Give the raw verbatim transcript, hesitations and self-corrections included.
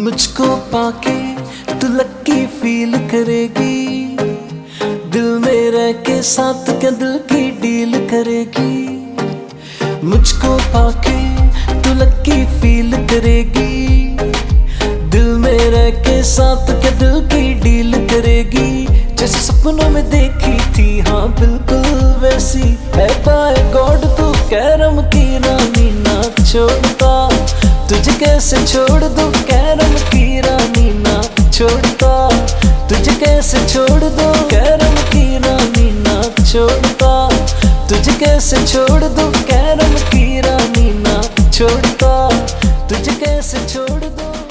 मुझको पाके तू lucky feel करेगी, दिल में रह के साथ क्या दिल की डील करेगी। मुझको पाके तू लकी फील करेगी, दिल में रह के साथ क्या दिल की डील करेगी। जैसे सपनों में देखी थी हाँ बिल्कुल वैसी है, बाय गॉड तू कैरम की रानी ना छोड़ता, तुझे कैसे छोड़ दूं कैरम की रानी ना छोड़ता, तुझे कैसे छोड़ दूं कैरम की रानी ना छोड़ता, तुझे कैसे छोड़ दूं कैरम की रानी ना छोड़ता, तुझे कैसे छोड़ दूं।